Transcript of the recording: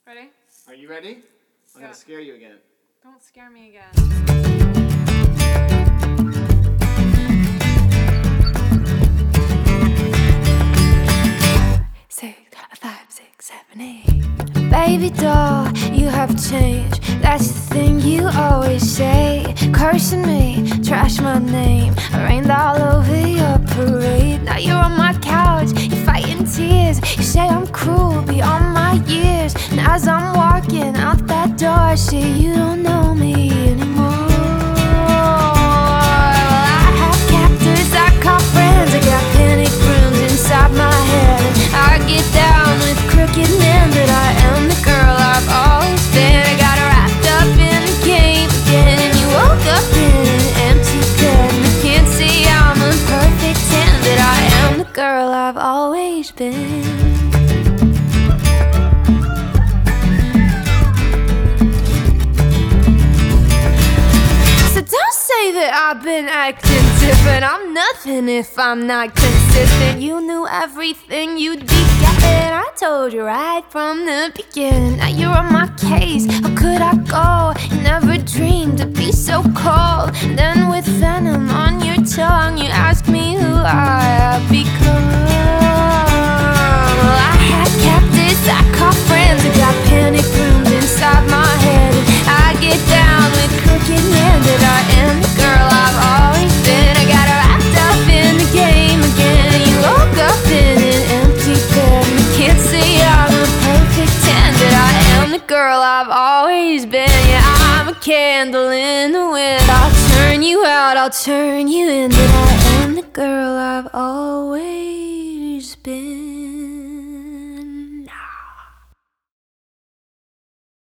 Ready? Are you ready? I'm Yeah. gonna scare you again. Don't scare me again. 6, 5, 6, 7, 8. Baby doll, you have changed. That's the thing you always say. Cursing me, trash my name. I rained all over your parade. Now you're on my couch, you're fighting tears. You say I'm cruel beyond my years. And as I'm walking out that door, I see you don't know me anymore. Well, I have captors, I call friends. I got panic rooms inside my head. I get down with crooked men, but I am the girl I've always been. I got wrapped up in the game again, and you woke up in an empty bed. And I can't say I'm a perfect 10, but I am the girl I've always been. So don't say that I've been acting different. I'm nothing if I'm not consistent. You knew everything you'd be getting. I told you right from the beginning. Now you're on my case, how could I go? You never dreamed to be so cold. And then with venom on your tongue, you ask me who I have become. Well, I had captives, I call friends. I got panic rooms inside my head. And I get down with crooked men, but I am the girl I've always been. I got wrapped up in the game again. You woke up in an empty bed. You can't say I'm a perfect 10, but I am the girl I've always been. Yeah, I'm a candle in the wind. I'll turn you out, I'll turn you in, but I am the girl I've always been.